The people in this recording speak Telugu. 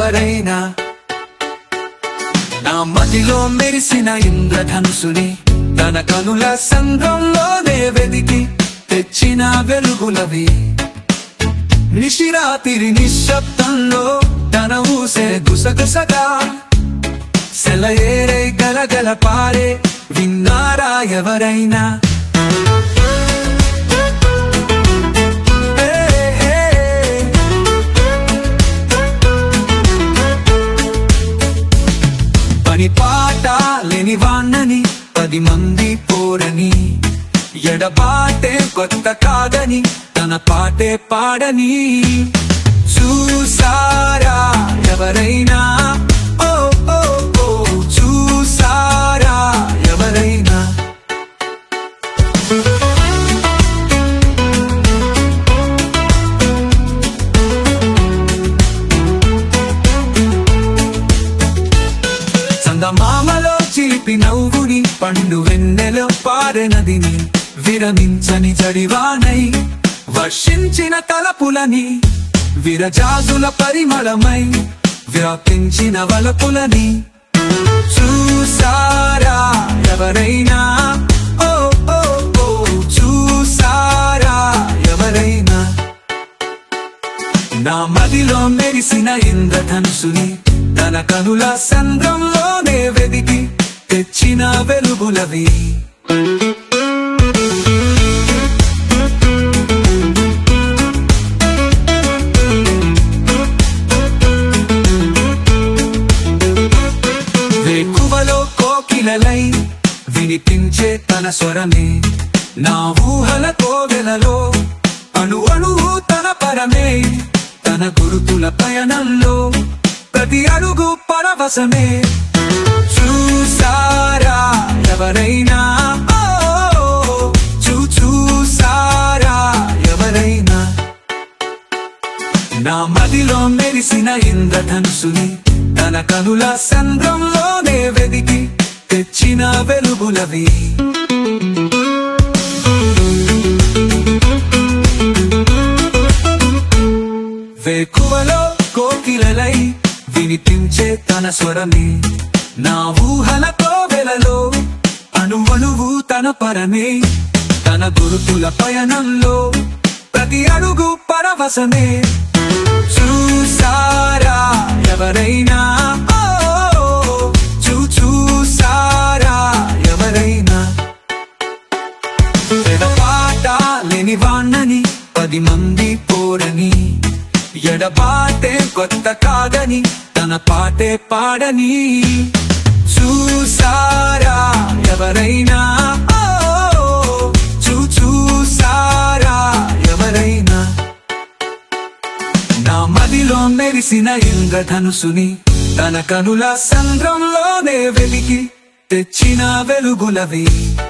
ఎవరైనా నా మదిలో మెరిసిన ఇంద్రధనుసుని తన కనుల సంద్రంలోనే వెదికి తెచ్చిన వెలుగులవి నిశిరాతిరి నిశ్శబ్దంలో తన ఊసే గుసగుసగా సెలయేరై గలగల పారే విన్నారా ఎవరైనా పని పాట లేని వాణ్ణని 10 మంది పోరని ఎడబాటే కొత్త కాదని తన పాటే పాడని చూసారా ఎవరైనా ఓ ఓ ఓ చూసారా ఎవరైనా చందమామలో చిలిపి నవ్వుని పండు వెన్నెలో పారే నదిని విరమించని జడివానై వర్షించిన తలపులని విరజాజుల పరిమళమై వ్యాపించిన వలపులని చూసారా ఎవరైనా ఓ ఓ ఓ చూసారా ఎవరైనా నా మదిలో మెరిసిన ఇంద్రధనుసుని తన కనుల సంద్రంలోనే వెదికి తెచ్చిన వెలుగులవి వేకువలో కోకిలలై వినిపించే తన స్వరమే నా ఊహల కోవెలలో అణు అణువు తన పరమే తన గురుతుల పయనంలో ప్రతి అడుగు పరవశమే చూసారా ఎవరైనా చూసారా ఎవరైనా నా మదిలో మెరిసిన ఇంద్రధనుసుని తన కనుల సంద్రంలోనే వెదికి తెచ్చిన వెలుగులవి వేకువలో కోకిలలై వినిపించే తన స్వరమే నా ఊహల కోవెలలో అణువణువు తన పరమే తన గురుతుల పయనంలో ప్రతి అడుగు పరవశమే చూసారా ఎవరైనా చూసారా ఎవరైనా పాట లేని వాణ్ణని 10 మంది పోరని ఎడబాటే కొత్త కాదని తన పాటే పాడని చూసారా ఎవరైనా చూసారా ఎవరైనా నా మదిలో మెరిసిన ఇంద్రధనుసుని తన కనుల సంద్రంలోనే వెలికి తెచ్చిన వెలుగులవి